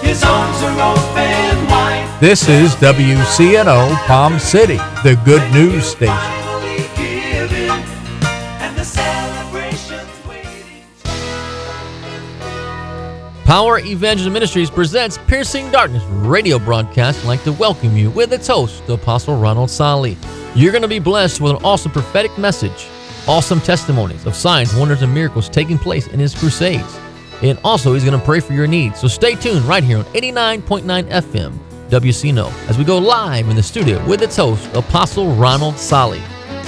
His arms are open wide. This is WCNO Palm City, the good news station. Finally given, and the celebration's waiting. Power Evangelism Ministries presents Piercing Darkness radio broadcast. I'd like to welcome you with its host, Apostle Ronald Sali. You're going to be blessed with an awesome prophetic message, awesome testimonies of signs, wonders, and miracles taking place in his crusades. And also, he's going to pray for your needs. So stay tuned right here on 89.9 FM WCNO as we go live in the studio with its host, Apostle Ronald Sali.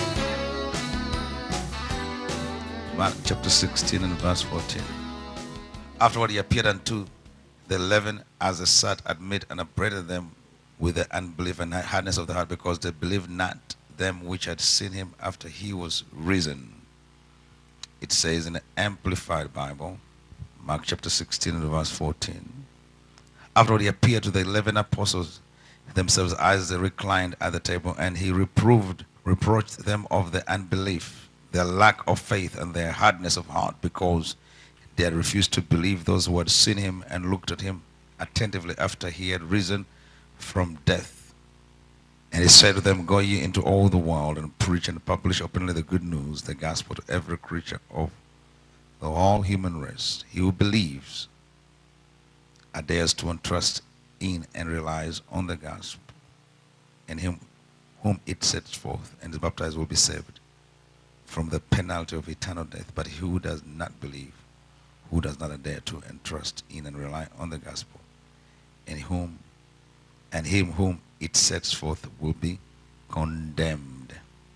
Mark chapter 16 and verse 14. Afterward he appeared unto the 11 as they sat at meat, and upbraided them with the unbelief and hardness of the heart, because they believed not them which had seen him after he was risen. It says in the Amplified Bible, Mark chapter 16 and verse 14. Afterward he appeared to the 11 apostles themselves as they reclined at the table, and he reproached them of their unbelief, their lack of faith, and their hardness of heart, because they had refused to believe those who had seen him and looked at him attentively after he had risen from death. And he said to them, Go ye into all the world and preach and publish openly the good news, the gospel, to every creature of the whole human race. He who believes dares to entrust in and relies on the gospel, and him whom it sets forth and is baptized will be saved from the penalty of eternal death. But he who does not believe, who does not dare to entrust in and rely on the gospel, and him whom it sets forth will be condemned.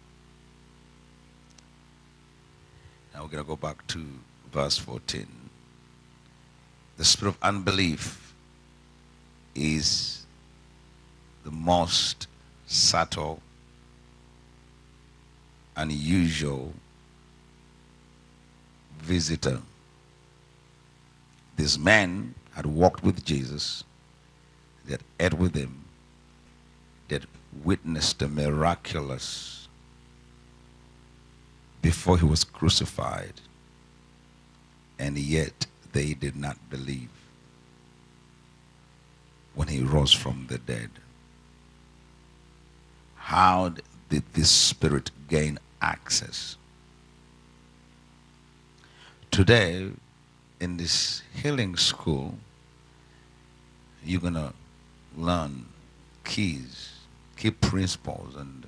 Now we're going to go back to verse 14. The spirit of unbelief is the most subtle, unusual visitor. This man had walked with Jesus, they had ate with him, they had witnessed the miraculous before he was crucified, and yet they did not believe when he rose from the dead. How did this spirit gain access? Today, in this healing school, you're going to learn key principles. And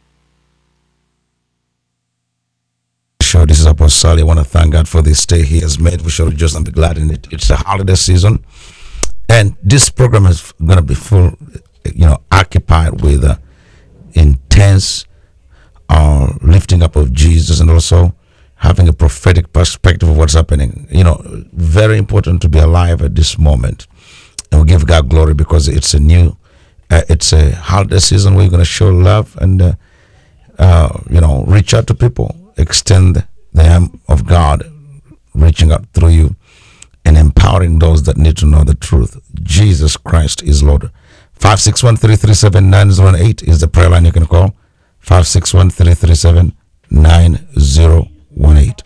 sure, this is Apostle Sali. I want to thank God for this day he has made. We shall rejoice and be glad in it. It's a holiday season, and this program is going to be full, occupied with intense lifting up of Jesus, and also having a prophetic perspective of what's happening. Very important to be alive at this moment, and we give God glory because it's it's a holiday season where you're going to show love and reach out to people, extend the arm of God, reaching out through you and empowering those that need to know the truth. Jesus Christ is Lord. 561-337-9018 is the prayer line you can call. 561-337-9018.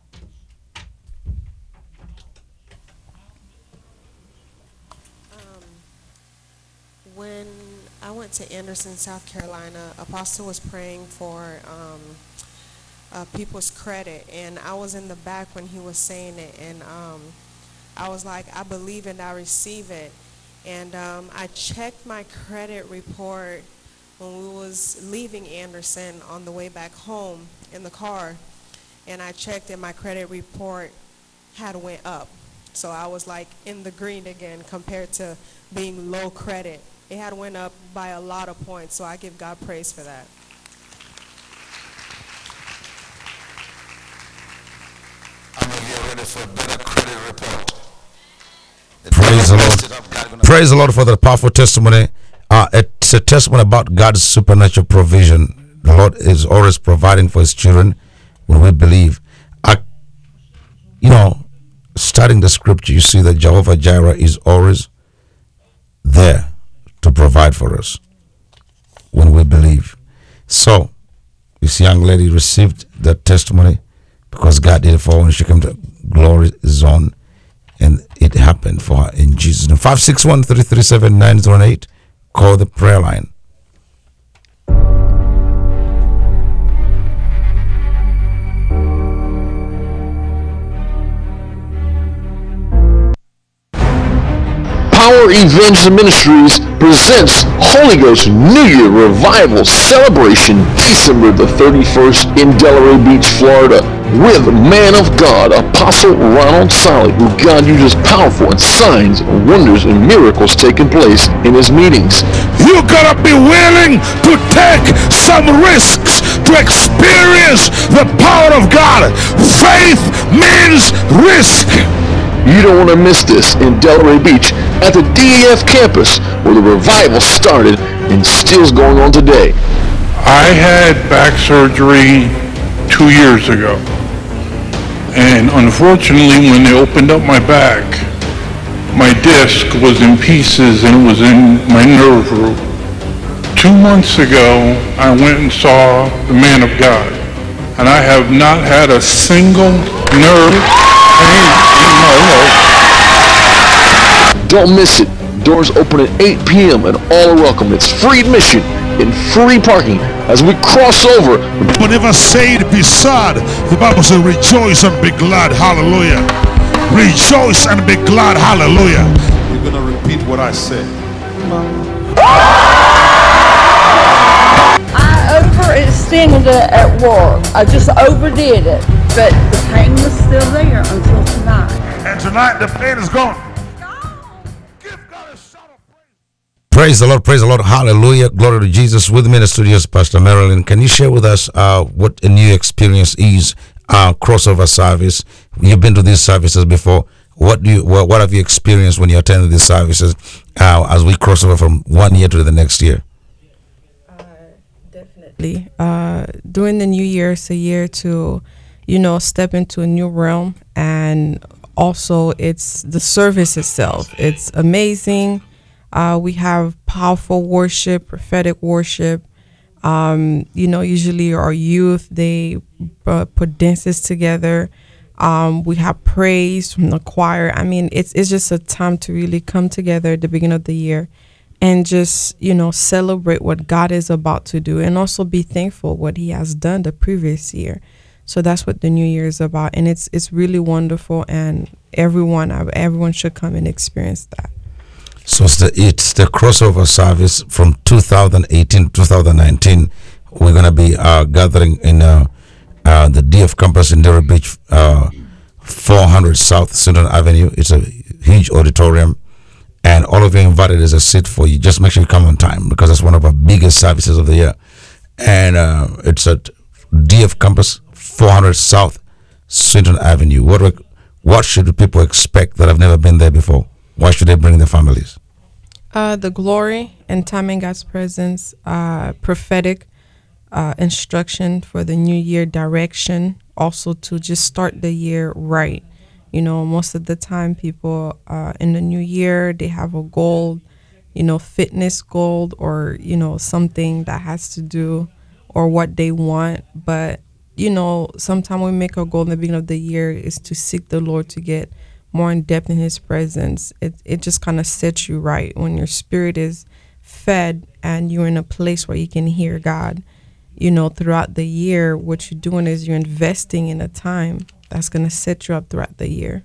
When I went to Anderson, South Carolina, Apostle was praying for people's credit, and I was in the back when he was saying it, and I was like, I believe and I receive it. And I checked my credit report when we was leaving Anderson on the way back home in the car, and I checked and my credit report had went up. So I was like in the green again compared to being low credit. It had went up by a lot of points, so I give God praise for that. I'm here ready for a better credit report. Praise the Lord. Praise the Lord for the powerful testimony. It's a testimony about God's supernatural provision. The Lord is always providing for his children when we believe. Studying the scripture, you see that Jehovah Jireh is always there to provide for us when we believe. So, this young lady received that testimony because God did it for her when she came to glory zone. and it happened for her in Jesus' name. 561-337-908. Call the prayer line. Power Evangelism Ministries presents Holy Ghost New Year Revival Celebration December the 31st in Delray Beach, Florida, with man of God, Apostle Ronald Solly, who God uses powerful and signs, wonders, and miracles taking place in his meetings. You gotta be willing to take some risks to experience the power of God. Faith means risk. You don't want to miss this in Delray Beach at the DEF campus, where the revival started and still's going on today. I had back surgery 2 years ago, and unfortunately when they opened up my back, my disc was in pieces and it was in my nerve root. 2 months ago I went and saw the man of God, and I have not had a single nerve pain in my life. Don't miss it. Doors open at 8 p.m. and all are welcome. It's free admission and free parking as we cross over. Whenever said be sad, the Bible says rejoice and be glad. Hallelujah. Rejoice and be glad. Hallelujah. You're gonna repeat what I said. I overextended it at work. I just overdid it, but the pain was still there until tonight. And tonight the pain is gone. Praise the Lord, hallelujah, glory to Jesus. With me in the studios, Pastor Marilyn. Can you share with us what a new experience is, crossover service? You've been to these services before. What have you experienced when you attended these services as we cross over from 1 year to the next year? Definitely. During the new year, it's a year to, step into a new realm, and also it's the service itself. It's amazing. We have powerful worship, prophetic worship. Usually our youth, they put dances together. We have praise from the choir. I mean, it's just a time to really come together at the beginning of the year and just, celebrate what God is about to do, and also be thankful what he has done the previous year. So that's what the new year is about. And it's really wonderful, and everyone should come and experience that. So it's the crossover service from 2018 to 2019. We're going to be gathering in the DF campus in Delray Beach, 400 South Swindon Avenue. It's a huge auditorium, and all of you invited. There's a seat for you. Just make sure you come on time, because it's one of our biggest services of the year. And it's at DF campus, 400 South Swindon Avenue. What should people expect that have never been there before? Why should they bring their families? The glory and time in God's presence, prophetic instruction for the new year, direction, also to just start the year right. Most of the time people in the new year, they have a goal, fitness goal, or, something that has to do or what they want. But, sometimes we make a goal in the beginning of the year is to seek the Lord, to get more in depth in his presence. It just kind of sets you right when your spirit is fed and you're in a place where you can hear God. Throughout the year, what you're doing is you're investing in a time that's going to set you up throughout the year.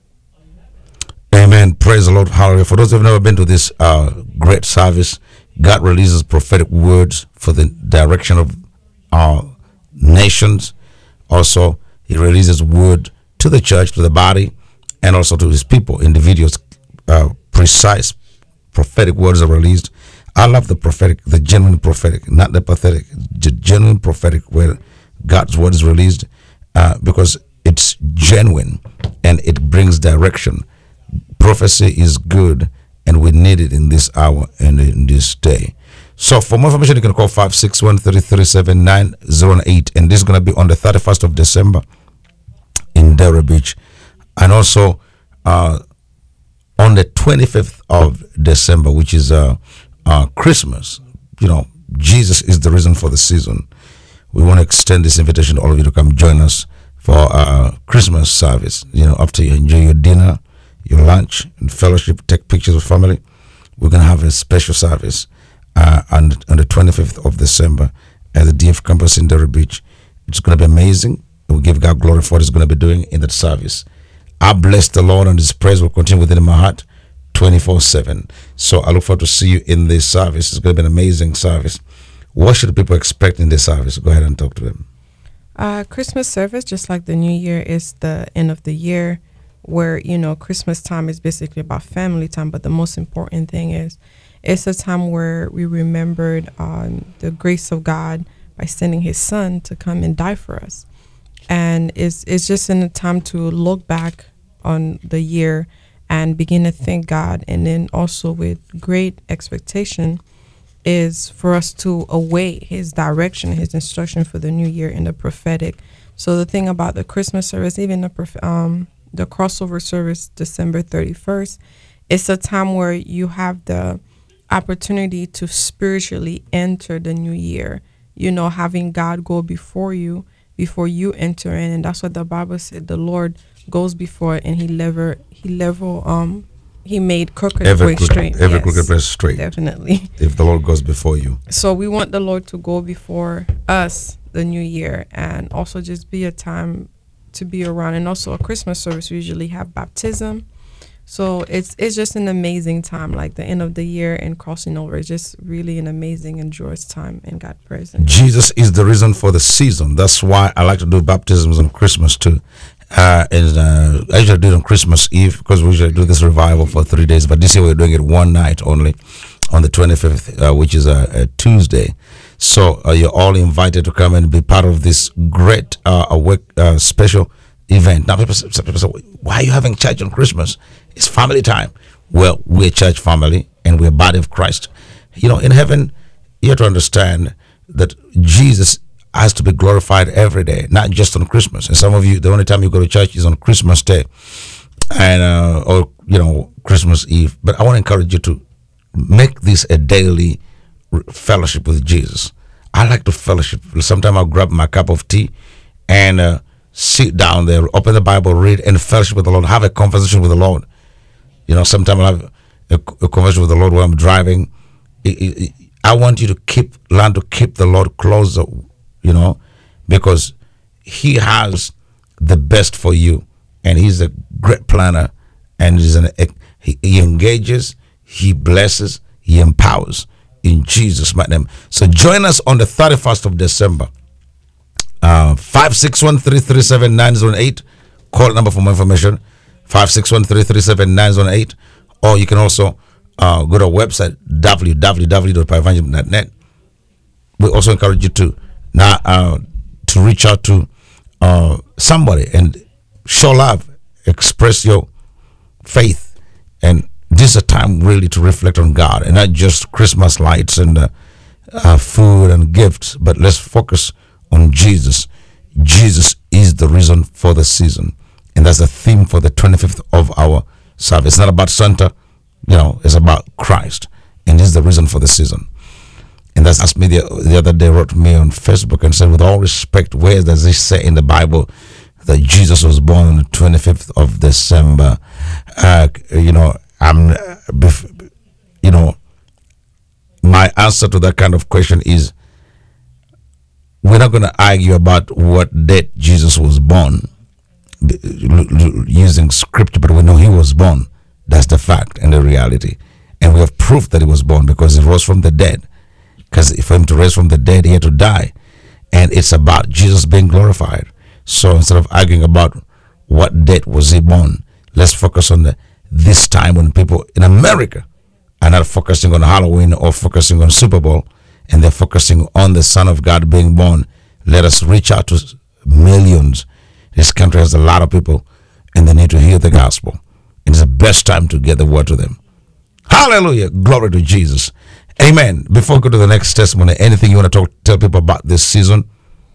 Amen. Praise the Lord. Hallelujah. For those who have never been to this great service, God releases prophetic words for the direction of our nations. Also, he releases word to the church, to the body, and also to his people, individuals. Precise prophetic words are released. I love the prophetic, the genuine prophetic, not the pathetic, the genuine prophetic, where God's word is released, because it's genuine and it brings direction. Prophecy is good, and we need it in this hour and in this day. So for more information, you can call 561-337-908, and this is going to be on the 31st of December in Delray Beach. And also on the 25th of December, which is Christmas. Jesus is the reason for the season. We want to extend this invitation to all of you to come join us for Christmas service. After you enjoy your dinner, your lunch and fellowship, take pictures with family. We're going to have a special service on the 25th of December at the DF campus in Delray Beach. It's going to be amazing. We'll give God glory for what He's going to be doing in that service. I bless the Lord, and His praise will continue within my heart 24/7. So I look forward to see you in this service. It's going to be an amazing service. What should people expect in this service? Go ahead and talk to them. Christmas service, just like the New Year, is the end of the year, where Christmas time is basically about family time. But the most important thing is, it's a time where we remembered the grace of God by sending His Son to come and die for us, and it's just in a time to look back on the year and begin to thank God, and then also with great expectation is for us to await His direction, His instruction for the new year in the prophetic. So the thing about the Christmas service, even the crossover service, December 31st, it's a time where you have the opportunity to spiritually enter the new year, having God go before you enter in. And that's what the Bible said. The Lord goes before, and He made crooked way straight. Every crooked place straight. Definitely. If the Lord goes before you. So we want the Lord to go before us the new year, and also just be a time to be around. And also a Christmas service, we usually have baptism. So it's just an amazing time, like the end of the year and crossing over. It's just really an amazing and joyous time in God's presence. Jesus is the reason for the season. That's why I like to do baptisms on Christmas too. I usually do it on Christmas Eve, because we usually do this revival for 3 days. But this year we're doing it one night only, on the 25th, which is a Tuesday. So you're all invited to come and be part of this great special event. Now people say, why are you having church on Christmas? It's family time. Well, we're church family, and we're body of Christ. In heaven, you have to understand that Jesus has to be glorified every day, not just on Christmas. And some of you, the only time you go to church is on Christmas Day, and or Christmas Eve. But I want to encourage you to make this a daily fellowship with Jesus. I like to fellowship. Sometimes I'll grab my cup of tea and sit down there, open the Bible, read, and fellowship with the Lord. Have a conversation with the Lord. Sometimes I'll have a conversation with the Lord while I'm driving. I want you to learn to keep the Lord closer, because He has the best for you, and He's a great planner, and He engages, He blesses, He empowers, in Jesus' mighty name. So join us on the 31st of December. 561-337-908. Call number for more information. 561-337-908. Or you can also go to our website, www.powerevangelism.net. We also encourage you to reach out to somebody and show love, express your faith. And this is a time really to reflect on God, and not just Christmas lights and food and gifts, but let's focus on Jesus. Jesus is the reason for the season, and that's the theme for the 25th of our service. It's not about Santa, it's about Christ, and this is the reason for the season. And that's asked me the other day, wrote me on Facebook and said, with all respect, where does it say in the Bible that Jesus was born on the 25th of December? My answer to that kind of question is, we're not going to argue about what date Jesus was born using scripture, but we know He was born. That's the fact and the reality. And we have proof that He was born, because He rose from the dead. Because for Him to rise from the dead, He had to die. And it's about Jesus being glorified. So instead of arguing about what date was He born, let's focus on this time when people in America are not focusing on Halloween or focusing on Super Bowl, and they're focusing on the Son of God being born. Let us reach out to millions. This country has a lot of people, and they need to hear the gospel. It's the best time to get the word to them. Hallelujah. Glory to Jesus. Amen. Before we go to the next testimony, anything you want to tell people about this season?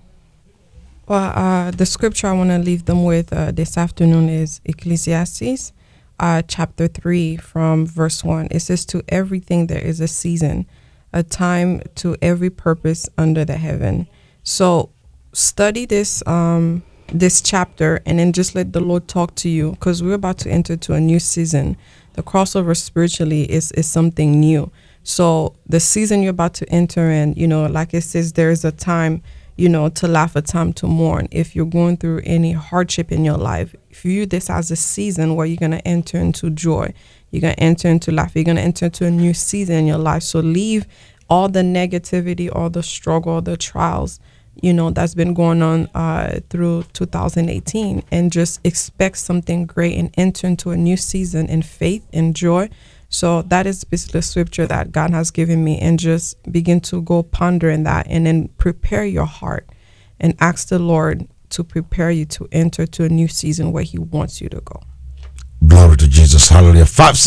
Well, the scripture I want to leave them with this afternoon is Ecclesiastes chapter 3 from verse 1. It says, to everything there is a season, a time to every purpose under the heaven. So study this this chapter and then just let the Lord talk to you, because we're about to enter to a new season. The crossover spiritually is something new. So the season you're about to enter in, like it says, there is a time, to laugh, a time to mourn. If you're going through any hardship in your life, view this as a season where you're going to enter into joy. You're going to enter into life. You're going to enter into a new season in your life. So leave all the negativity, all the struggle, all the trials, that's been going on through 2018, and just expect something great and enter into a new season in faith and joy. So that is basically the scripture that God has given me, and just begin to go ponder in that, and then prepare your heart and ask the Lord to prepare you to enter to a new season where he wants you to go. Glory to Jesus. Hallelujah.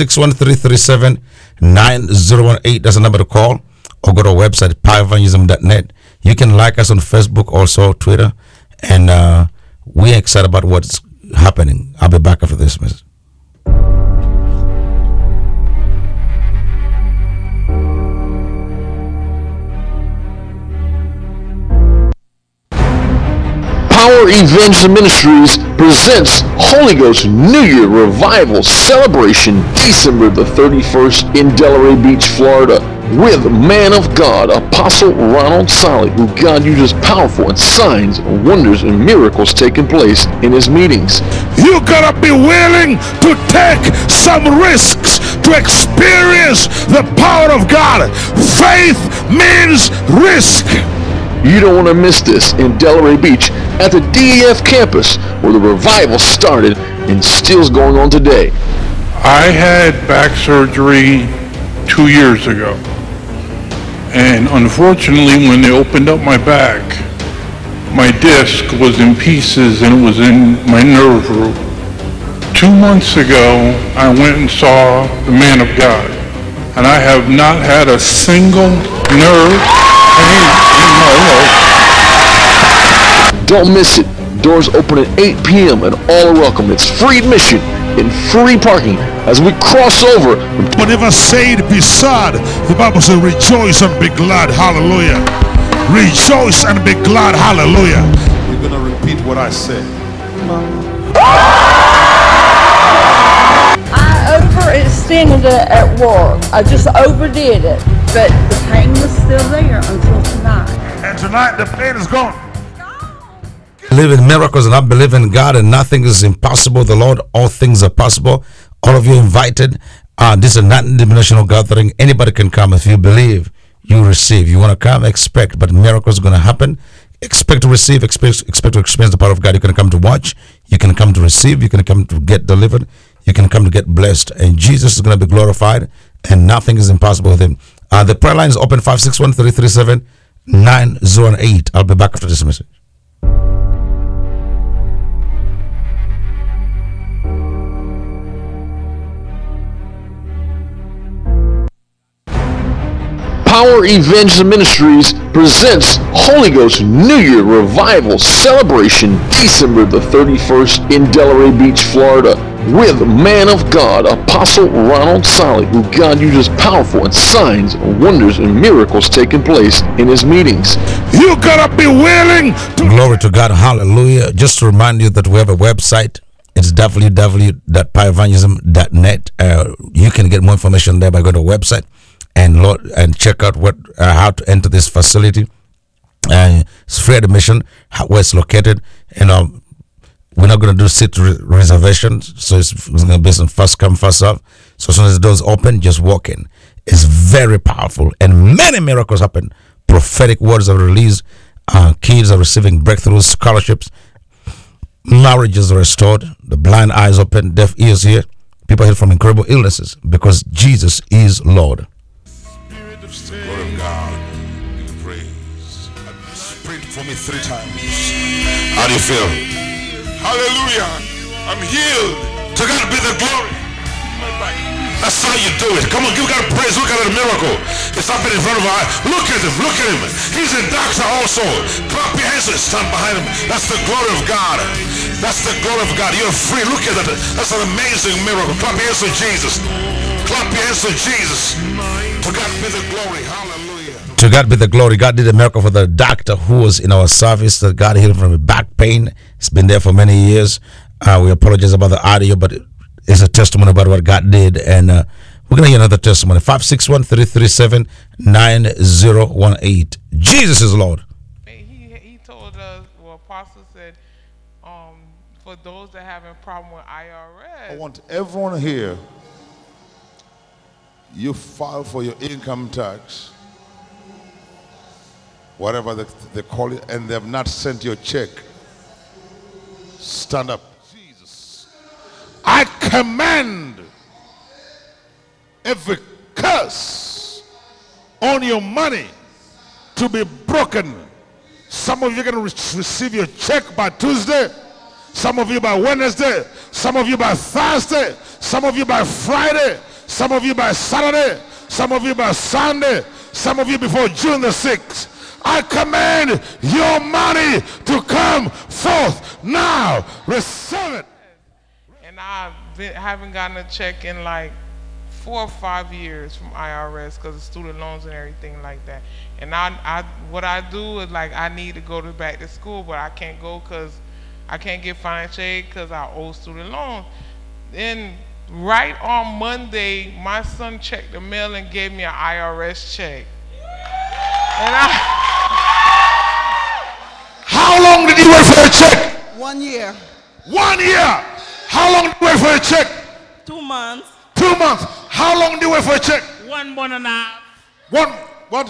561-337-9018. That's the number to call, or go to our website, powerevangelism.net. You can like us on Facebook, also Twitter, and we're excited about what's happening. I'll be back after this message. Power Evangelism Ministries presents Holy Ghost New Year Revival Celebration December the 31st in Delray Beach, Florida, with man of God, Apostle Ronald Solly, who God uses powerful and signs, wonders, and miracles taking place in his meetings. You gotta be willing to take some risks to experience the power of God. Faith means risk. You don't want to miss this in Delray Beach at the DEF campus, where the revival started and still's going on today. I had back surgery 2 years ago. And unfortunately, when they opened up my back, my disc was in pieces and it was in my nerve root. 2 months ago, I went and saw the man of God, and I have not had a single nerve pain in my life. Don't miss it. Doors open at 8 p.m. and all are welcome. It's free admission and free parking as we cross over. Whenever said be sad, the Bible says rejoice and be glad. Hallelujah. Rejoice and be glad. Hallelujah. You're going to repeat what I said. I overextended it at work. I just overdid it, but the pain was still there until tonight. And tonight the pain is gone. Believe in miracles, and I believe in God, and nothing is impossible. The Lord, all things are possible. All of you invited. This is a non-denominational gathering. Anybody can come. If you believe, you receive. You want to come, expect, but miracles are going to happen. Expect to receive, expect to experience the power of God. You can come to watch. You can come to receive. You can come to get delivered. You can come to get blessed. And Jesus is going to be glorified, and nothing is impossible with him. The prayer line is open, 561-337-9018. I'll be back after this message. Power Evangelism Ministries presents Holy Ghost New Year Revival Celebration December the 31st in Delray Beach, Florida, with man of God, Apostle Ronald Solly, who God uses powerful and signs, wonders, and miracles taking place in his meetings. You gotta be willing to... Glory to God. Hallelujah. Just to remind you that we have a website. It's www.powerevangelism.net. You can get more information there by going to the website and check out how to enter this facility. It's free admission, where it's located. We're not going to do seat reservations, so it's going to be based on first come, first serve. So as soon as the doors open, just walk in. It's very powerful, and many miracles happen. Prophetic words are released. Kids are receiving breakthroughs, scholarships. Marriages are restored. The blind eyes open, deaf ears hear. People heal from incredible illnesses because Jesus is Lord. Lord of God, give you praise. Pray for me 3 times. How do you feel? Hallelujah. I'm healed. To God be the glory. That's how you do it. Come on, give God praise. Look at the miracle. It's happening in front of our eyes. Look at him. Look at him. He's a doctor also. Clap your hands and stand behind him. That's the glory of God. That's the glory of God. You're free. Look at that. That's an amazing miracle. Clap your hands to Jesus. Clap your hands to Jesus. To God be the glory. Hallelujah. To God be the glory. God did a miracle for the doctor who was in our service. That God healed from a back pain. It's been there for many years. We apologize about the audio, but it's a testimony about what God did. And we're going to hear another testimony. 561-337-9018. Jesus is Lord. He told us, well, Apostle said, for those that have a problem with IRS. I want everyone here, you file for your income tax, whatever they call it, and they have not sent your check. Stand up. Jesus. I command every curse on your money to be broken. Some of you are going to receive your check by Tuesday. Some of you by Wednesday. Some of you by Thursday. Some of you by Friday. Some of you by Saturday. Some of you by Sunday. Some of you before June the 6th. I command your money to come forth now. Receive it. And haven't gotten a check in like 4 or 5 years from IRS because of student loans and everything like that. And what I do is like I need to go back to school, but I can't go because I can't get financial aid because I owe student loans. Then right on Monday, my son checked the mail and gave me an IRS check. And how long did you wait for a check? 1 year. 1 year. How long did you wait for a check? 2 months. 2 months. How long did you wait for a check? 1 month and a half. What?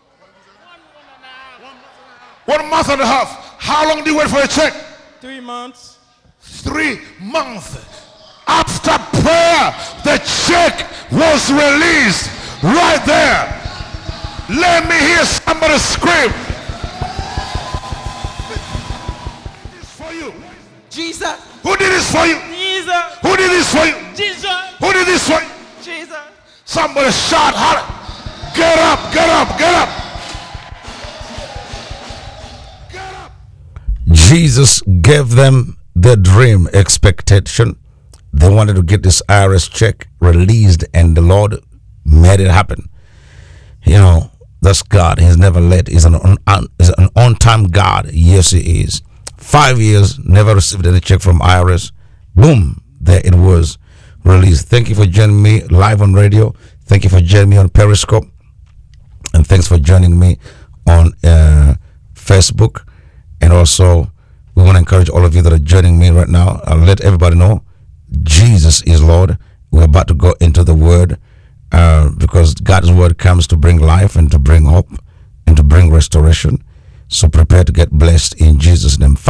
1 month and a half. How long did you wait for a check? 3 months. 3 months. After prayer, the check was released right there. Let me hear somebody scream. For you. Jesus. Who did this for you? Jesus. Who did this for you? Jesus. Who did this for you? Jesus. Somebody shout, holler. Get up, get up, get up. Jesus gave them the dream expectation. They wanted to get this IRS check released, and the Lord made it happen. You know, that's God. He's never late. He's an on-time God. Yes, he is. 5 years, never received any check from IRS. Boom, there it was released. Thank you for joining me live on radio. Thank you for joining me on Periscope. And thanks for joining me on Facebook. And also, we want to encourage all of you that are joining me right now. I'll let everybody know Jesus is Lord. We're about to go into the Word because God's Word comes to bring life and to bring hope and to bring restoration. So prepare to get blessed in Jesus' name.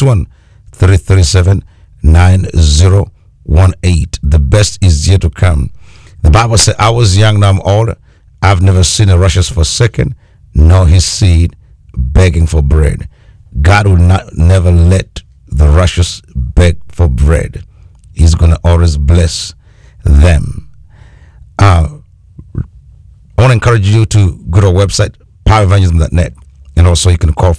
561-337-9018. The best is yet to come. The Bible says, I was young, now I'm old. I've never seen a righteous forsaken, nor his seed begging for bread. God will never let the righteous beg for bread. He's going to always bless them. I want to encourage you to go to our website, powerevangelism.net. And also you can call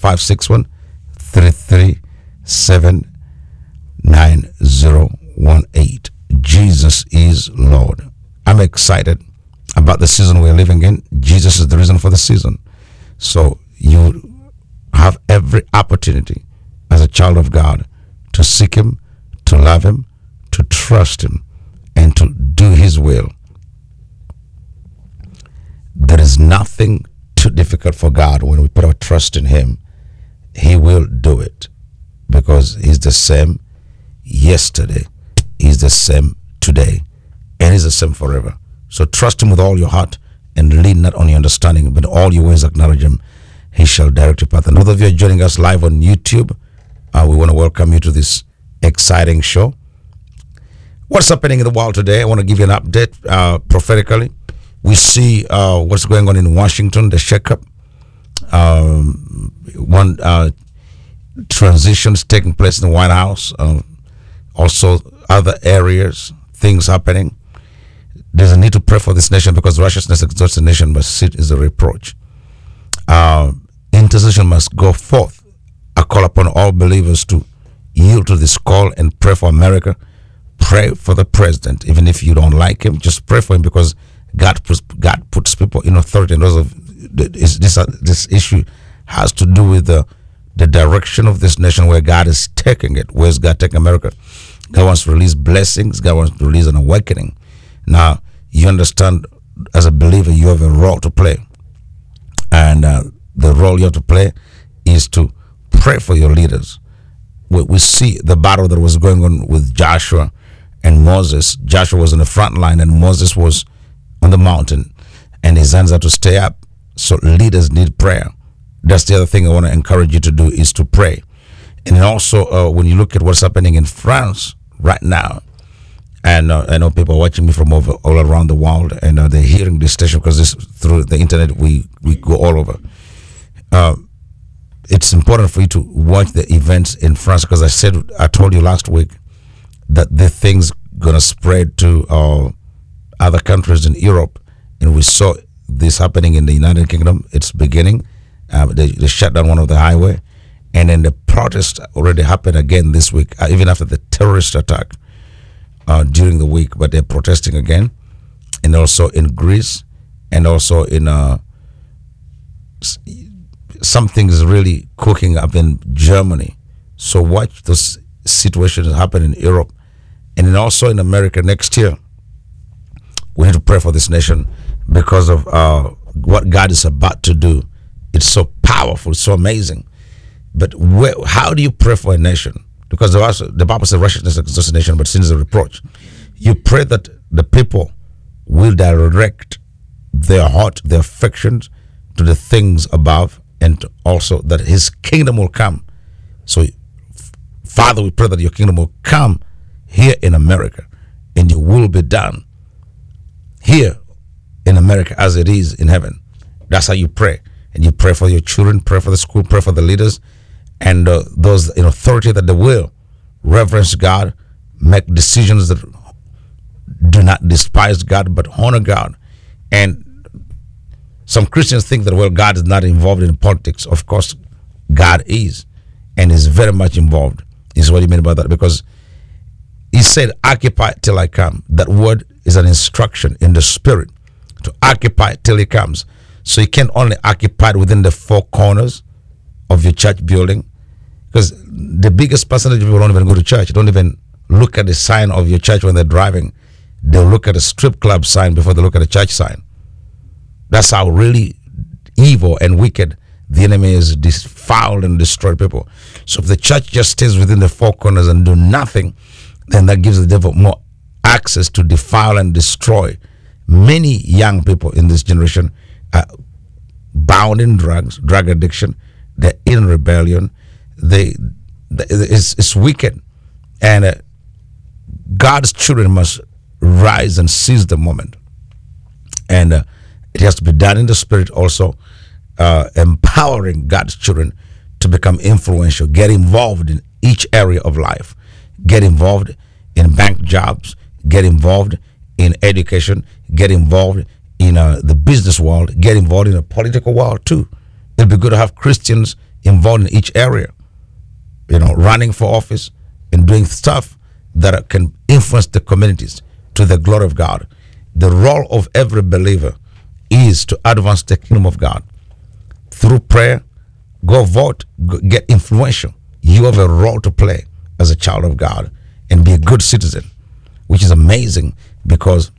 561-337-9018. Jesus is Lord. I'm excited about the season we're living in. Jesus is the reason for the season. So you have every opportunity as a child of God to seek him, to love him, to trust him, and to do his will. There is nothing too difficult for God. When we put our trust in him, he will do it, because he's the same yesterday, he's the same today, and he's the same forever. So trust him with all your heart and lean not on your understanding, but in all your ways acknowledge him. He shall direct your path. And those of you are joining us live on YouTube, we want to welcome you to this exciting show. What's happening in the world today? I want to give you an update prophetically. We see what's going on in Washington, the shakeup. One transitions taking place in the White House. Also, other areas, things happening. There's a need to pray for this nation, because righteousness exalts the nation, but sin is a reproach. Intercession must go forth. I call upon all believers to yield to this call and pray for America. Pray for the president. Even if you don't like him, just pray for him, because God puts people in authority. And those this issue has to do with the direction of this nation, where God is taking it. Where's God taking America? God wants to release blessings. God wants to release an awakening. Now, you understand, as a believer, you have a role to play. And the role you have to play is to pray for your leaders. We see the battle that was going on with Joshua and Moses. Joshua was in the front line and Moses was on the mountain, and his hands had to stay up. So leaders need prayer. That's the other thing I want to encourage you to do, is to pray. And then also, when you look at what's happening in France right now, and I know people are watching me from all around the world, and they're hearing this station because through the internet we go all over. It's important for you to watch the events in France, because I told you last week that the thing's gonna spread to other countries in Europe, and we saw this happening in the United Kingdom. It's beginning. They shut down one of the highway, and then the protest already happened again this week, even after the terrorist attack during the week. But they're protesting again, and also in Greece, and also in something is really cooking up in Germany. So watch those situations happen in Europe, and then also in America next year. We need to pray for this nation because of what God is about to do. It's so powerful, so amazing. But how do you pray for a nation? Because the Bible says righteousness exalts a nation, but sin is a reproach. You pray that the people will direct their heart, their affections to the things above, and also that His kingdom will come. So, Father, we pray that your kingdom will come here in America, and your will be done here in America as it is in heaven. That's how you pray. And you pray for your children, pray for the school, pray for the leaders, and those in authority, that they will reverence God, make decisions that do not despise God but honor God. And some Christians think that, well, God is not involved in politics. Of course, God is, and is very much involved. Is what he meant by that, because he said, occupy till I come. That word is an instruction in the spirit to occupy till he comes. So you can't only occupy within the four corners of your church building, because the biggest percentage of people don't even go to church, don't even look at the sign of your church when they're driving. They'll look at a strip club sign before they look at a church sign. That's how really evil and wicked the enemy is, defiled and destroyed people. So if the church just stays within the four corners and do nothing, then that gives the devil more access to defile and destroy. Many young people in this generation are bound in drugs, drug addiction. They're in rebellion. It's wicked. And God's children must rise and seize the moment. And it has to be done in the spirit also, empowering God's children to become influential, get involved in each area of life, get involved in bank jobs, get involved in education, get involved in the business world, get involved in the political world too. It'd be good to have Christians involved in each area, running for office and doing stuff that can influence the communities to the glory of God. The role of every believer is to advance the kingdom of God through prayer. Go vote, get influential. You have a role to play as a child of God, and be a good citizen, which is amazing, because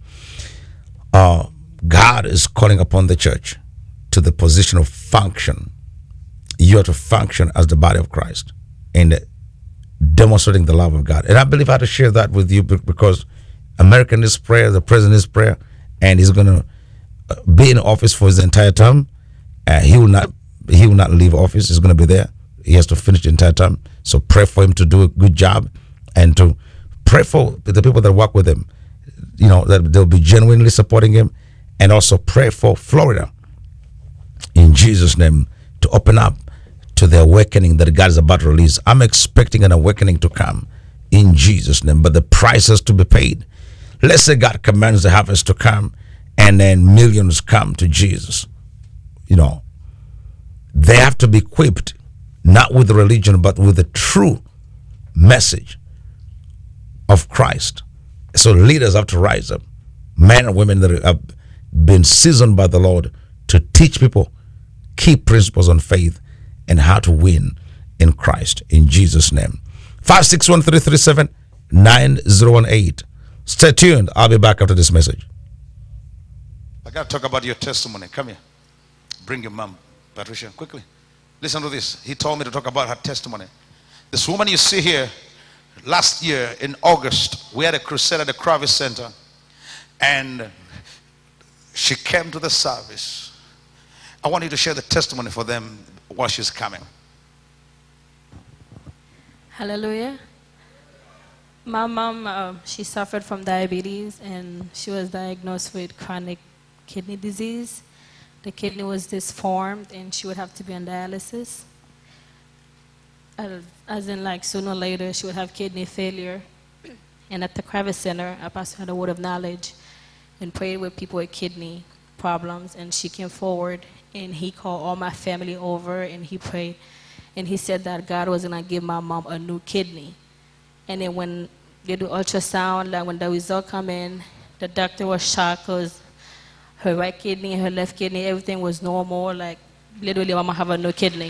God is calling upon the church to the position of function. You are to function as the body of Christ and demonstrating the love of God. And I believe I have to share that with you, because America needs prayer, the president needs prayer, and he's going to be in office for his entire term. He will not leave office. He's going to be there. He has to finish the entire term. So pray for him to do a good job, and to pray for the people that work with him, that they'll be genuinely supporting him. And also pray for Florida in Jesus' name to open up to the awakening that God is about to release. I'm expecting an awakening to come in Jesus' name, but the price has to be paid. Let's say God commands the harvest to come, and then millions come to Jesus. They have to be equipped, not with religion, but with the true message of Christ. So leaders have to rise up, men and women that have been seasoned by the Lord, to teach people key principles on faith and how to win in Christ. In Jesus' name. 561-337-9018. Stay tuned. I'll be back after this message. I got to talk about your testimony. Come here. Bring your mom, Patricia, quickly. Listen to this. He told me to talk about her testimony. This woman you see here, last year in August, we had a crusade at the Kravis Center, and she came to the service. I want you to share the testimony for them while she's coming. Hallelujah. My mom, she suffered from diabetes, and she was diagnosed with chronic kidney disease. The kidney was disformed, and she would have to be on dialysis. As in, like, sooner or later, she would have kidney failure. And at the Kravis Center, our pastor had a word of knowledge and prayed with people with kidney problems. And she came forward, and he called all my family over, and he prayed. And he said that God was going to give my mom a new kidney. And then when they do ultrasound, like when the result come in, the doctor was shocked because her right kidney and her left kidney, everything was normal. Like, literally, mama have a new kidney.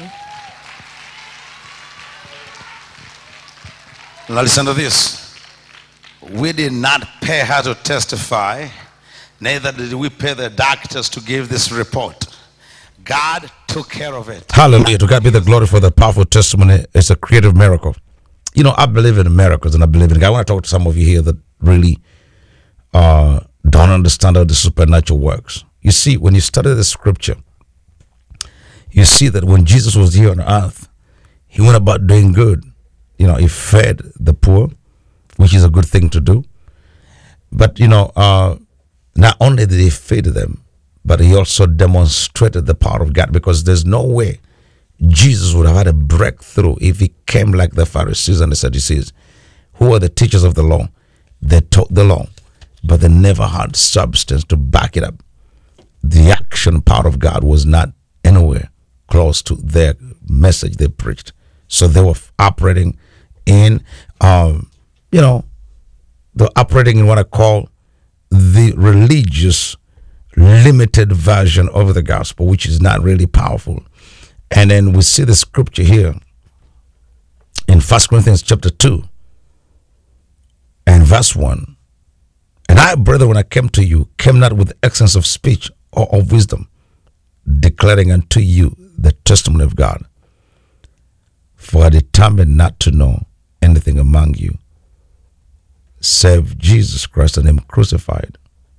Now listen to this. We did not pay her to testify, neither did we pay the doctors to give this report. God took care of it. Hallelujah. To God be the glory for the powerful testimony. It's a creative miracle. You know, I believe in miracles and I believe in God. I want to talk to some of you here that really don't understand how the supernatural works. You see, when you study the scripture, you see that when Jesus was here on earth, he went about doing good. You know, he fed the poor, which is a good thing to do. But, you know, not only did he feed them, but he also demonstrated the power of God, because there's no way Jesus would have had a breakthrough if he came like the Pharisees and the Sadducees, who are the teachers of the law. They taught the law, but they never had substance to back it up. The action power of God was not anywhere close to their message they preached. So they were operating in, they're operating in what I call the religious limited version of the gospel, which is not really powerful. And then we see the scripture here in 1 Corinthians chapter 2 and verse 1. And I, brethren, when I came to you, came not with excellence of speech or of wisdom, declaring unto you the testimony of God. For I determined not to know anything among you save Jesus Christ and him crucified.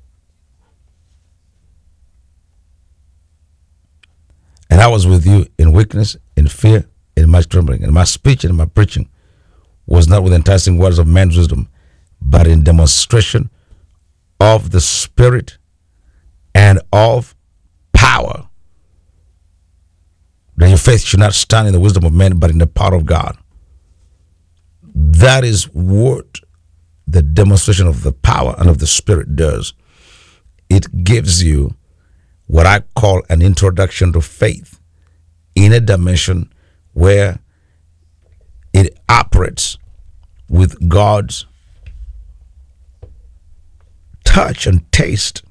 And I was with you in weakness, in fear, in much trembling. And my speech and my preaching was not with enticing words of man's wisdom, but in demonstration of the Spirit and of power, that your faith should not stand in the wisdom of men, but in the power of God. That is what the demonstration of the power and of the Spirit does. It gives you what I call an introduction to faith in a dimension where it operates with God's touch and taste.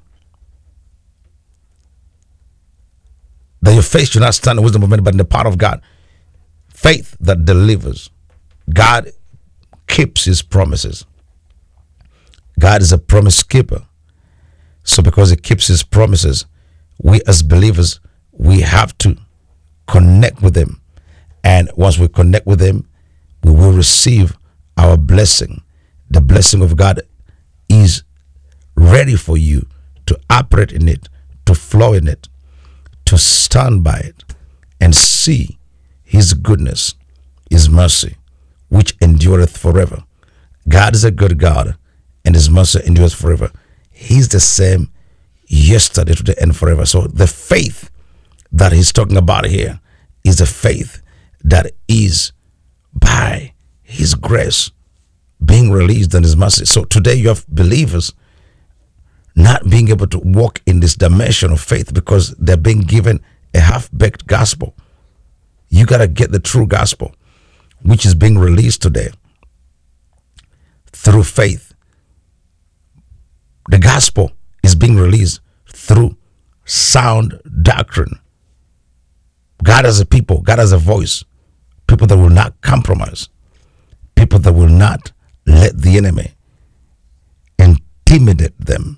That your faith should not stand in the wisdom of men, but in the power of God. Faith that delivers. God keeps his promises. God is a promise keeper. So because he keeps his promises, we as believers, we have to connect with him. And once we connect with him, we will receive our blessing. The blessing of God is ready for you to operate in it, to flow in it, to stand by it and see his goodness, his mercy, which endureth forever. God is a good God, and his mercy endures forever. He's the same yesterday, today, and forever. So the faith that he's talking about here is a faith that is by his grace being released in his mercy. So today you have believers not being able to walk in this dimension of faith because they're being given a half-baked gospel. You got to get the true gospel, which is being released today through faith. The gospel is being released through sound doctrine. God has a people, God has a voice, people that will not compromise, people that will not let the enemy intimidate them,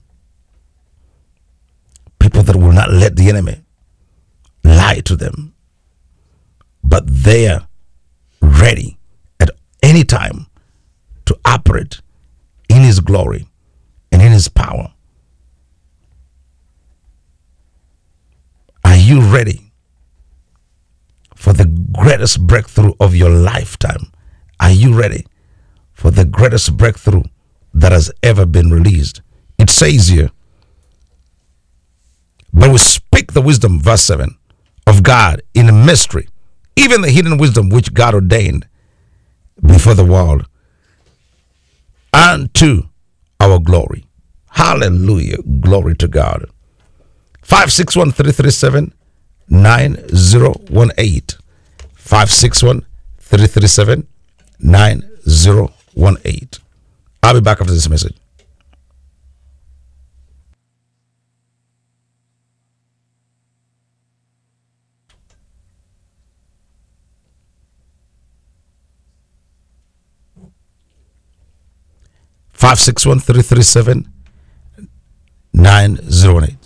people that will not let the enemy lie to them, but they are ready at any time to operate in his glory and in his power. Are you ready for the greatest breakthrough of your lifetime? Are you ready for the greatest breakthrough that has ever been released? It says here, but we speak the wisdom, verse 7, of God in a mystery, even the hidden wisdom which God ordained before the world, unto our glory. Hallelujah. Glory to God. 561-337-9018. 561-337-9018. I'll be back after this message. Five 561-337-9018.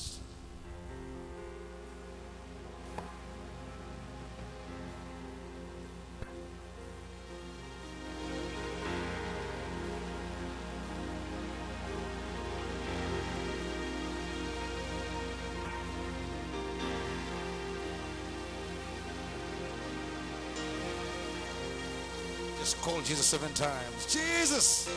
Just call Jesus 7 times. Jesus!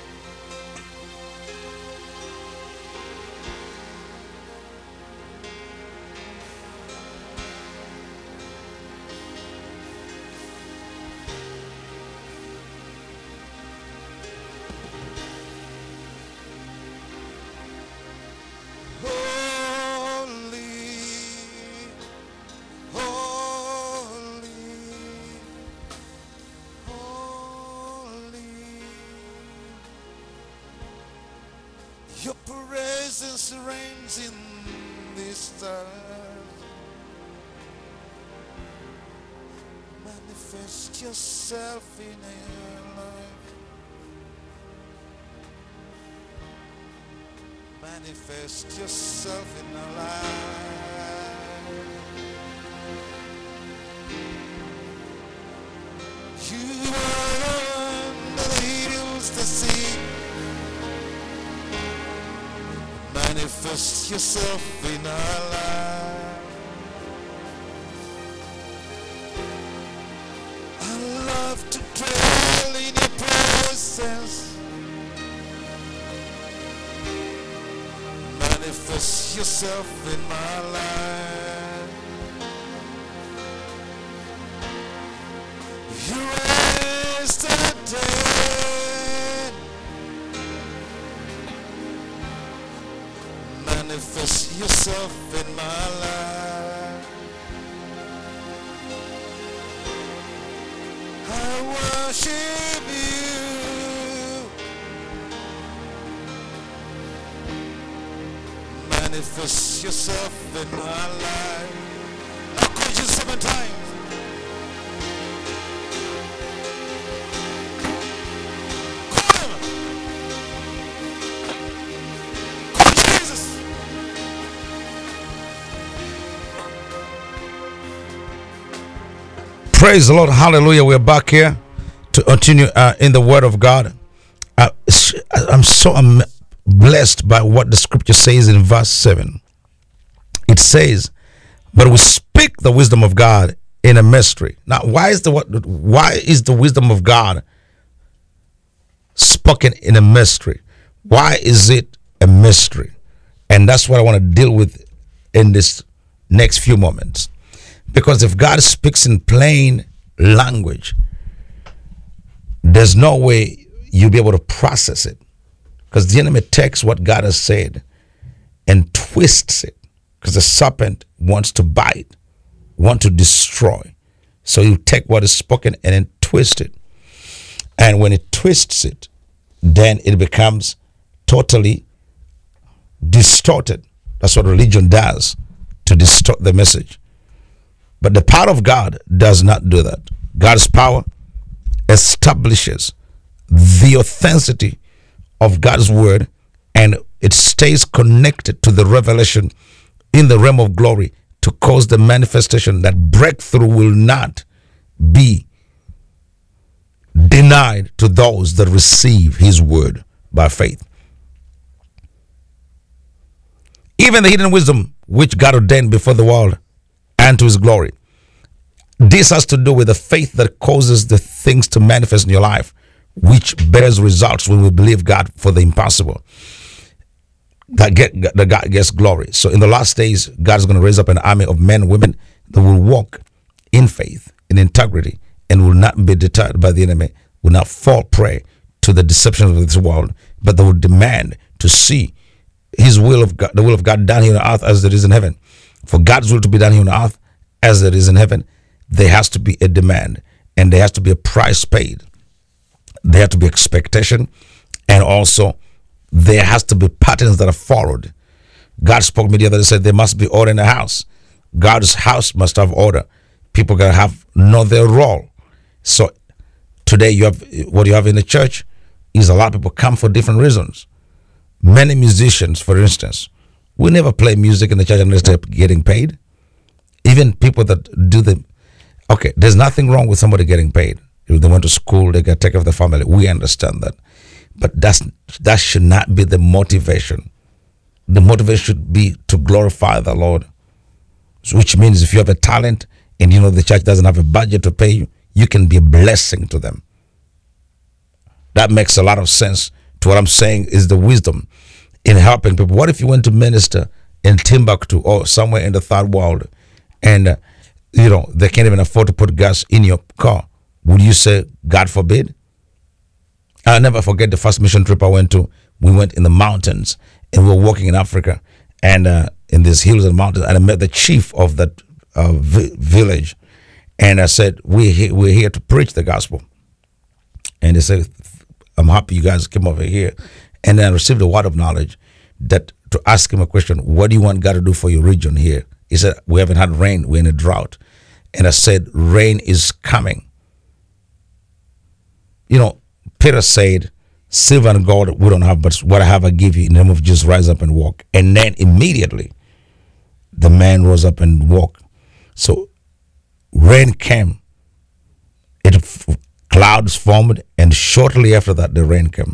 Your presence reigns in this time. Manifest yourself in your life. Manifest yourself in our life. You are under the hills to see. Manifest yourself in our life. I love to dwell in your presence. Manifest yourself in my life. You raised the dead. Manifest yourself in my life. I worship you. Manifest yourself in my life. Now call you 7 times. Praise the Lord. Hallelujah. We're back here to continue in the Word of God. I'm so blessed by what the scripture says in verse 7. It says, but we speak the wisdom of God in a mystery. Now, why is the wisdom of God spoken in a mystery? Why is it a mystery? And that's what I want to deal with in this next few moments. Because if God speaks in plain language, there's no way you'll be able to process it. Because the enemy takes what God has said and twists it. Because the serpent wants to bite, want to destroy. So you take what is spoken and then twist it. And when it twists it, then it becomes totally distorted. That's what religion does, to distort the message. But the power of God does not do that. God's power establishes the authenticity of God's word, and it stays connected to the revelation in the realm of glory to cause the manifestation that breakthrough will not be denied to those that receive his word by faith. Even the hidden wisdom which God ordained before the world and to his glory. This has to do with the faith that causes the things to manifest in your life, which bears results when we believe God for the impossible. That God gets glory. So in the last days, God is going to raise up an army of men and women that will walk in faith, in integrity, and will not be deterred by the enemy, will not fall prey to the deception of this world, but they will demand to see his will of God, the will of God done here on earth as it is in heaven. For God's will to be done here on earth as it is in heaven, there has to be a demand, and there has to be a price paid. There has to be expectation, and also there has to be patterns that are followed. God spoke to me the other day, said there must be order in the house. God's house must have order. People gotta know their role. So today you have what you have in the church is a lot of people come for different reasons. Many musicians, for instance, we never play music in the church unless they're getting paid. Even people that do okay, there's nothing wrong with somebody getting paid. If they went to school, they got take care of the family. We understand that. But that should not be the motivation. The motivation should be to glorify the Lord. So which means if you have a talent and you know the church doesn't have a budget to pay you, you can be a blessing to them. That makes a lot of sense to what I'm saying is the wisdom in helping people. What if you went to minister in Timbuktu or somewhere in the third world and they can't even afford to put gas in your car? Would you say, God forbid? I'll never forget the first mission trip I went to. We went in the mountains and we were walking in Africa and in these hills and mountains, and I met the chief of that village, and I said, we're here to preach the gospel. And he said, I'm happy you guys came over here. And then I received a word of knowledge that to ask him a question, what do you want God to do for your region here? He said, we haven't had rain, we're in a drought. And I said, rain is coming. Peter said, silver and gold we don't have, but what I have I give you. In the name of Jesus, rise up and walk. And then immediately the man rose up and walked. So rain came. Clouds formed, and shortly after that the rain came.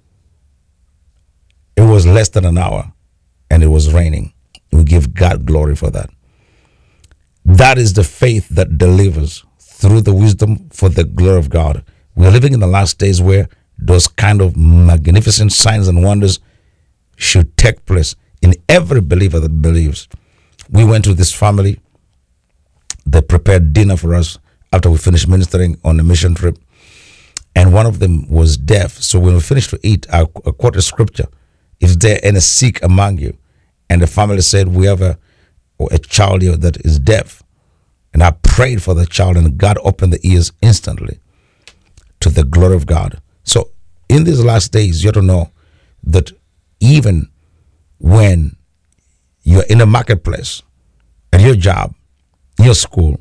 It was less than an hour and it was raining. We give God glory for that. That is the faith that delivers through the wisdom for the glory of God. We're living in the last days where those kind of magnificent signs and wonders should take place in every believer that believes. We went to this family. They prepared dinner for us after we finished ministering on a mission trip. And one of them was deaf. So when we finished to eat, I quoted scripture. If there any sick among you, and the family said, we have a child here that is deaf. And I prayed for the child, and God opened the ears instantly to the glory of God. So in these last days, you have to know that even when you're in a marketplace, at your job, your school,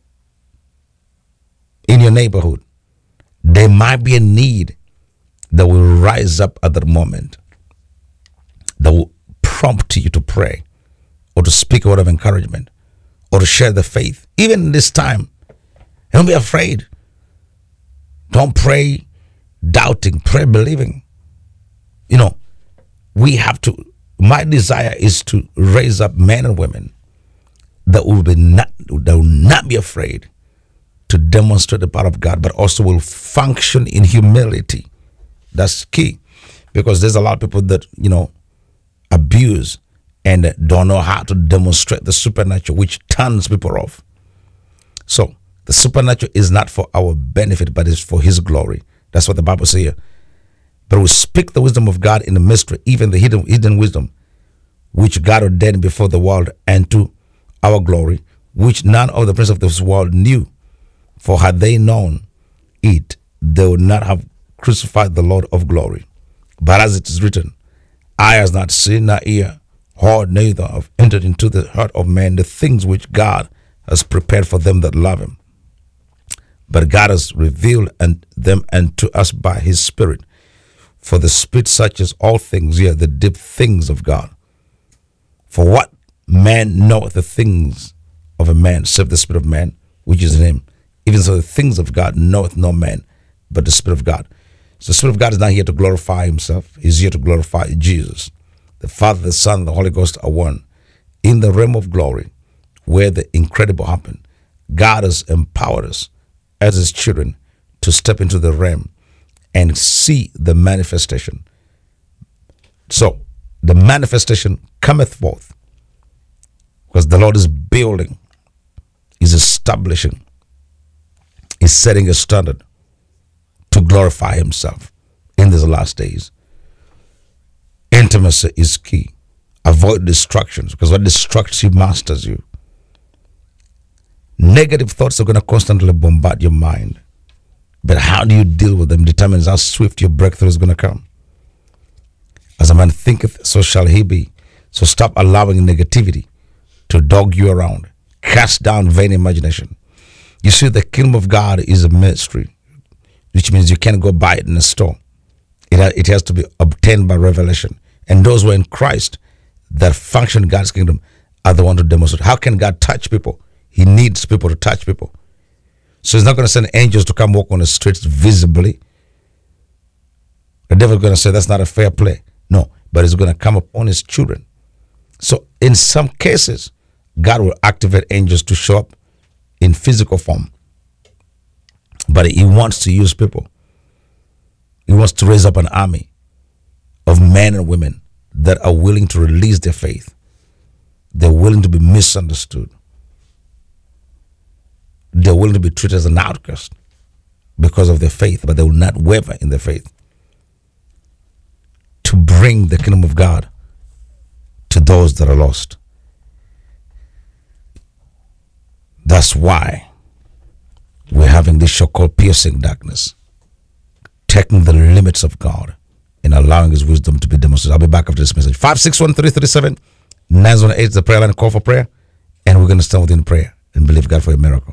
in your neighborhood, there might be a need that will rise up at that moment that will prompt you to pray or to speak a word of encouragement or to share the faith. Even in this time, don't be afraid. Don't pray doubting, pray believing. My desire is to raise up men and women that will not be afraid to demonstrate the power of God, but also will function in humility. That's key, because there's a lot of people that abuse and don't know how to demonstrate the supernatural, which turns people off. So the supernatural is not for our benefit, but it's for his glory. That's what the Bible says here. But we speak the wisdom of God in the mystery, even the hidden wisdom, which God ordained before the world and to our glory, which none of the princes of this world knew. For had they known it, they would not have crucified the Lord of glory. But as it is written, eye has not seen, nor ear heard, neither have entered into the heart of man the things which God has prepared for them that love him. But God has revealed them unto us by his Spirit. For the Spirit searches all things, yea, the deep things of God. For what man knoweth the things of a man, save the Spirit of man, which is in him? Even so the things of God knoweth no man, but the Spirit of God. So the Spirit of God is not here to glorify himself. He's here to glorify Jesus. The Father, the Son, and the Holy Ghost are one. In the realm of glory, where the incredible happened, God has empowered us as his children to step into the realm and see the manifestation. So the manifestation cometh forth because the Lord is building, is establishing, is setting a standard to glorify himself in these last days. Intimacy is key. Avoid distractions, because what distracts you masters you. Negative thoughts are going to constantly bombard your mind. But how do you deal with them determines how swift your breakthrough is going to come. As a man thinketh, so shall he be. So stop allowing negativity to dog you around. Cast down vain imagination. You see, the kingdom of God is a mystery, which means you can't go buy it in a store. It has to be obtained by revelation. And those who are in Christ that function in God's kingdom are the ones to demonstrate. How can God touch people? He needs people to touch people. So he's not going to send angels to come walk on the streets visibly. The devil's going to say that's not a fair play. No, but he's going to come upon his children. So in some cases, God will activate angels to show up in physical form. But he wants to use people. He wants to raise up an army of men and women that are willing to release their faith. They're willing to be misunderstood. They're willing to be treated as an outcast because of their faith, but they will not waver in their faith. To bring the kingdom of God to those that are lost. That's why we're having this show called Piercing Darkness. Taking the limits of God and allowing his wisdom to be demonstrated. I'll be back after this message. 561-337-918 is the prayer line, call for prayer. And we're going to stand within prayer and believe God for a miracle.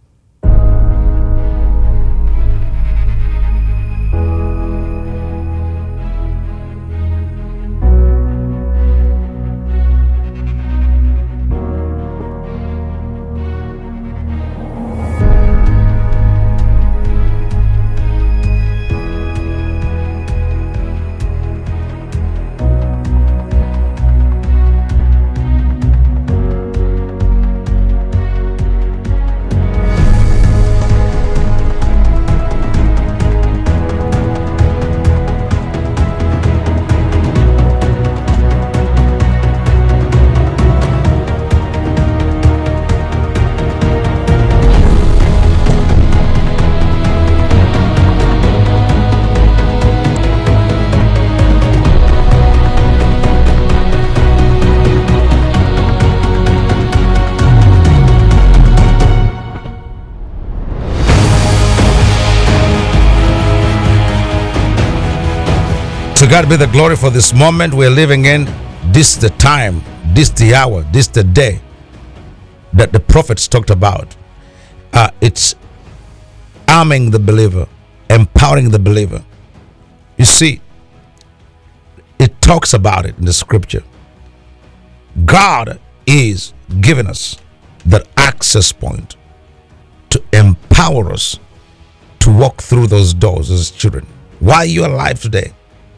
To God be the glory for this moment we're living in. This the time, this the hour, this the day that the prophets talked about. It's arming the believer, empowering the believer. You see, it talks about it in the scripture. God is giving us that access point to empower us to walk through those doors as children. Why are you alive today?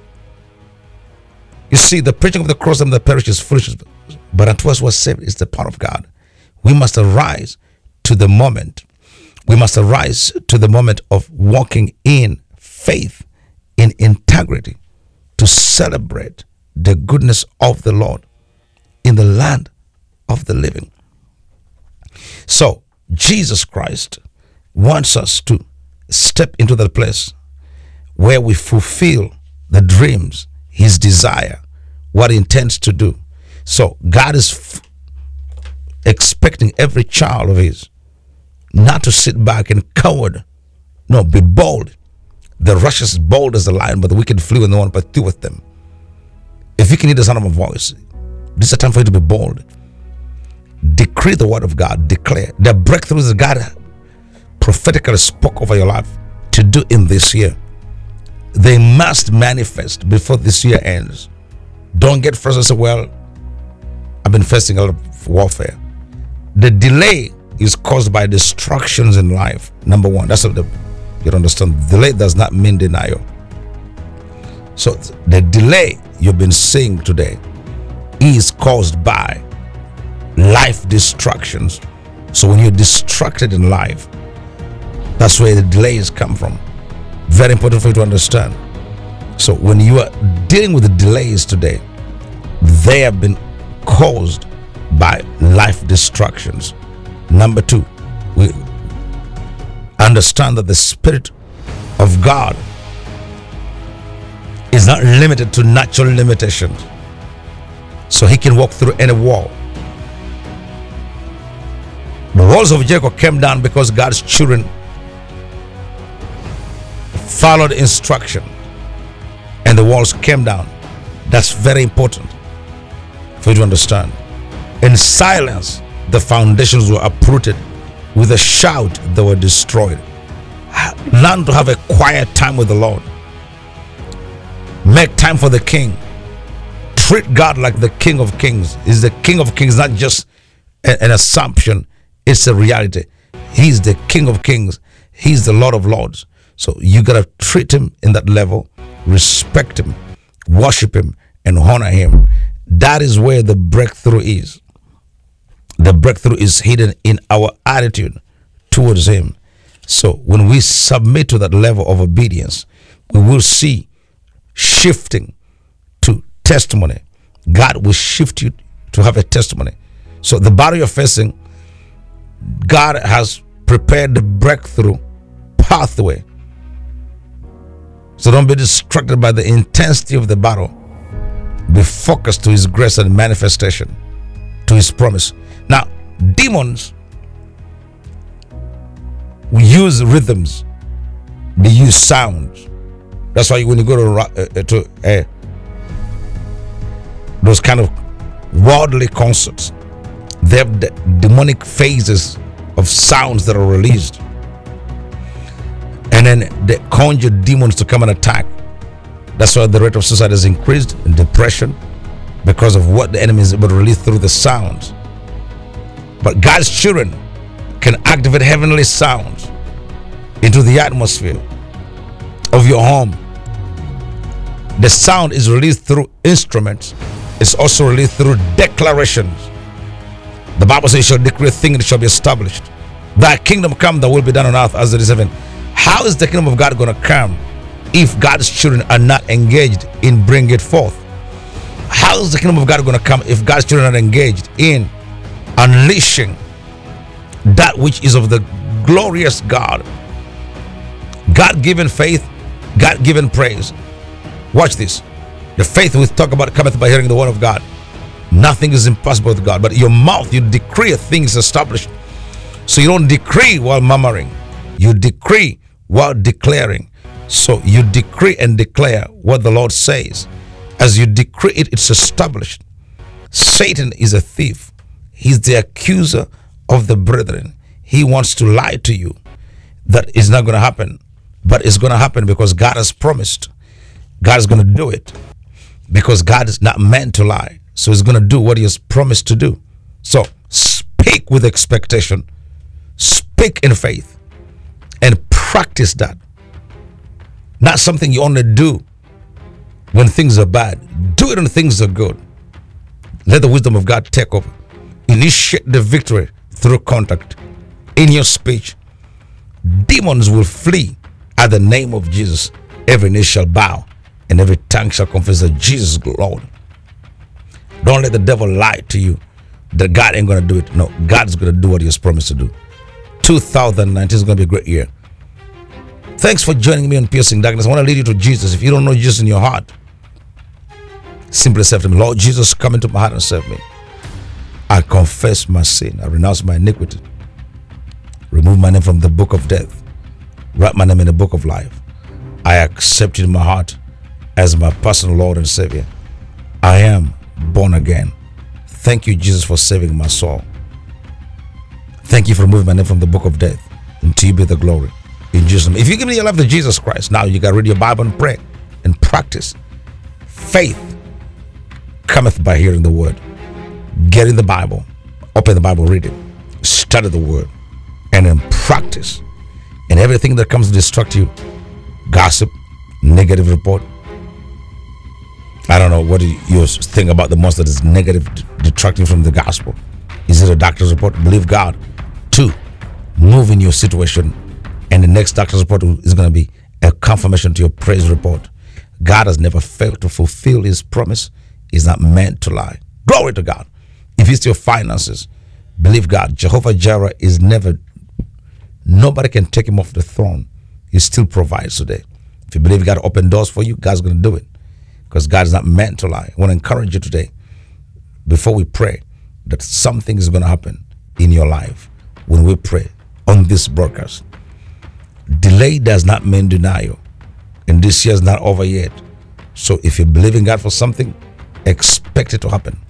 You see, the preaching of the cross and the perish is foolishness, but unto us was saved is the power of God. We must arise to the moment. We must arise to the moment of walking in faith, in integrity, to celebrate the goodness of the Lord in the land of the living. So, Jesus Christ wants us to step into that place where we fulfill the dreams, his desire, what he intends to do. So God is expecting every child of his not to sit back and coward. No, be bold. The righteous is bold as a lion, but the wicked flee when no one pursueth them. If you can hear the sound of my voice, this is a time for you to be bold. decree the word of God, declare the breakthroughs that God prophetically spoke over your life to do in this year. They must manifest before this year ends. Don't get frustrated and say, well, I've been facing a lot of warfare. The delay is caused by distractions in life. Number one, that's what you understand. Delay does not mean denial. So the delay you've been seeing today is caused by life distractions. So when you're distracted in life, that's where the delays come from. Very important for you to understand. So when you are dealing with the delays today, they have been caused by life distractions. Number two, we understand that the Spirit of God is not limited to natural limitations. So he can walk through any wall. The walls of Jericho came down because God's children followed instruction and the walls came down. That's very important for you to understand. In silence, the foundations were uprooted. With a shout, they were destroyed. Learn to have a quiet time with the Lord. Make time for the King. Treat God like the King of Kings. He's the King of Kings, not just an assumption. It's a reality. He's the King of Kings. He's the Lord of Lords. So you got to treat him in that level, respect him, worship him, and honor him. That is where the breakthrough is. The breakthrough is hidden in our attitude towards him. So when we submit to that level of obedience, we will see shifting to testimony. God will shift you to have a testimony. So the battle you're facing, God has prepared the breakthrough pathway. So don't be distracted by the intensity of the battle. Be focused to his grace and manifestation, to his promise. Now, demons we use rhythms, they use sounds. That's why when you go to those kind of worldly concerts, they have the demonic phases of sounds that are released, and then they conjure demons to come and attack. That's why the rate of suicide has increased in depression, because of what the enemy is able to release through the sounds. But God's children can activate heavenly sounds into the atmosphere of your home. The sound is released through instruments. It's also released through declarations. The Bible says, you shall decree a thing and it shall be established. Thy kingdom come, that will be done on earth as it is in heaven. How is the kingdom of God going to come if God's children are not engaged in bringing it forth? How is the kingdom of God going to come if God's children are not engaged in unleashing that which is of the glorious God? God-given faith, God-given praise. Watch this. The faith we talk about cometh by hearing the word of God. Nothing is impossible with God. But your mouth, you decree a thing is established. So you don't decree while murmuring. You decree while declaring. So you decree and declare what the Lord says. As you decree it, it's established. Satan is a thief. He's the accuser of the brethren. He wants to lie to you. That is not going to happen. But it's going to happen because God has promised. God is going to do it. Because God is not meant to lie. So he's going to do what he has promised to do. So speak with expectation. Speak in faith. And practice that. Not something you only do when things are bad. Do it when things are good. Let the wisdom of God take over. Initiate the victory through contact. In your speech, demons will flee at the name of Jesus. Every knee shall bow and every tongue shall confess that Jesus is Lord. Don't let the devil lie to you that God ain't going to do it. No, God's going to do what he has promised to do. 2019 is going to be a great year. Thanks for joining me on Piercing Darkness. I want to lead you to Jesus. If you don't know Jesus in your heart, simply say to him, Lord Jesus, come into my heart and save me. I confess my sin. I renounce my iniquity. Remove my name from the book of death. Write my name in the book of life. I accept you in my heart as my personal Lord and Savior. I am born again. Thank you, Jesus, for saving my soul. Thank you for removing my name from the book of death. And to you be the glory. In Jesus' name. If you give me your life to Jesus Christ, now you got to read your Bible and pray and practice. Faith cometh by hearing the word. Get in the Bible, open the Bible, read it, study the word, and then practice. And everything that comes to distract you, gossip, negative report. I don't know what you think about the most that is negative, detracting from the gospel. Is it a doctor's report? Believe God. 2, move in your situation, and the next doctor's report is going to be a confirmation to your praise report. God has never failed to fulfill his promise. He's not meant to lie. Glory to God. If it's your finances, believe God. Jehovah Jireh is never, nobody can take him off the throne. He still provides today. If you believe God open doors for you, God's going to do it, because God is not meant to lie. I want to encourage you today, before we pray, that something is going to happen in your life when we pray on this broadcast. Delay does not mean denial, and this year is not over yet. So if you believe in God for something, expect it to happen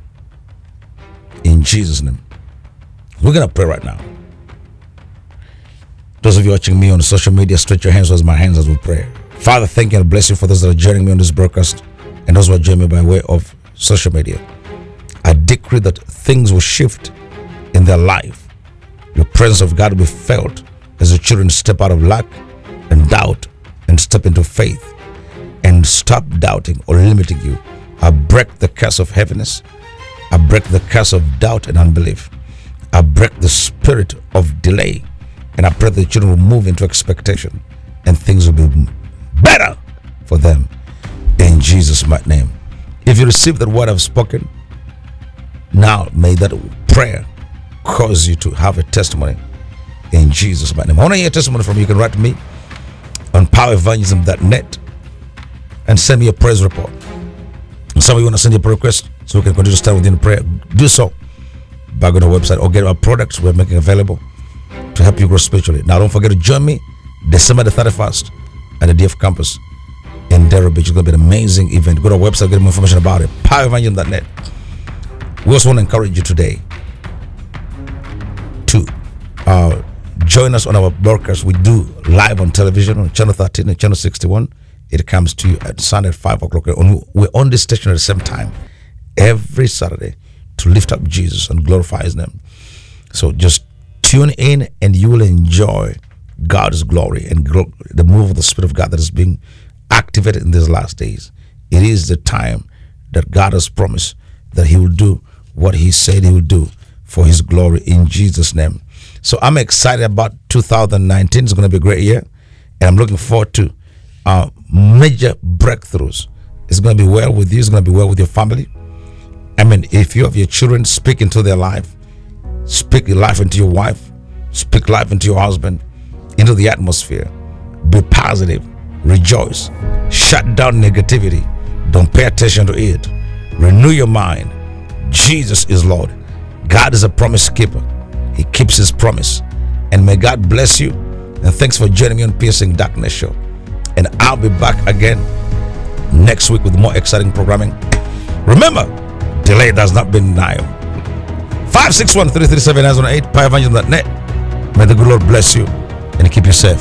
in Jesus' name. We're going to pray right now. Those of you watching me on social media, stretch your hands towards my hands as we pray. Father, thank you and bless you for those that are joining me on this broadcast and those who are joining me by way of social media. I decree that things will shift in their life. The presence of God will be felt as the children step out of lack and doubt and step into faith and stop doubting or limiting you. I break the curse of heaviness. I break the curse of doubt and unbelief. I break the spirit of delay, and I pray that the children will move into expectation and things will be better for them in Jesus' mighty name. If you receive that word I've spoken, now may that prayer cause you to have a testimony in Jesus' mighty name. I want to hear a testimony from you. You can write to me on powerevangelism.net and send me a praise report. And some of you want to send your prayer request so we can continue to stand within the prayer. Do so by going to the website or get our products we're making available to help you grow spiritually. Now, don't forget to join me December the 31st at the DF campus in Darrow Beach. It's going to be an amazing event. Go to our website, get more information about it. powerevangelism.net. We also want to encourage you today to join us on our broadcast. We do live on television on channel 13 and channel 61. It comes to you at Sunday at 5 o'clock. We're on this station at the same time every Saturday to lift up Jesus and glorify his name. So just tune in and you will enjoy God's glory and the move of the Spirit of God that is being activated in these last days. It is the time that God has promised that he will do what he said he would do for his glory in Jesus' name. So I'm excited about 2019. It's going to be a great year, and I'm looking forward to major breakthroughs. It's going to be well with you. It's going to be well with your family. I mean, if you have your children, speak into their life. Speak life into your wife. Speak life into your husband, into the atmosphere. Be positive. Rejoice. Shut down negativity. Don't pay attention to it. Renew your mind. Jesus is Lord. God is a promise keeper. He keeps his promise. And may God bless you. And thanks for joining me on Piercing Darkness Show. And I'll be back again next week with more exciting programming. Remember, delay does not mean denial. 561-337-908, powerevangelism.net. May the good Lord bless you and keep you safe.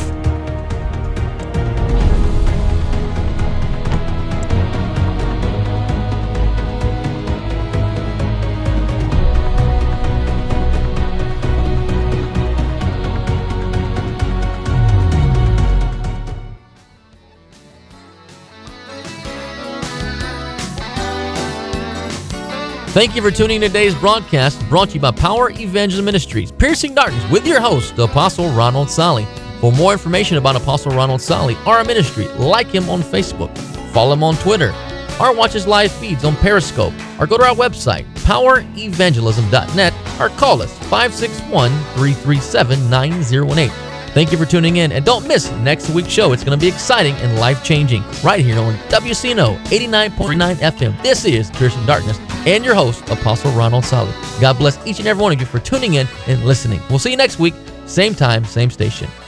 Thank you for tuning in to today's broadcast, brought to you by Power Evangelism Ministries, Piercing Darkness, with your host, Apostle Ronald Solly. For more information about Apostle Ronald Solly or our ministry, like him on Facebook, follow him on Twitter, or watch his live feeds on Periscope, or go to our website, powerevangelism.net, or call us 561-337-9018. Thank you for tuning in, and don't miss next week's show. It's going to be exciting and life-changing right here on WCNO 89.9 FM. This is Piercing Darkness and your host, Apostle Ronald Solly. God bless each and every one of you for tuning in and listening. We'll see you next week, same time, same station.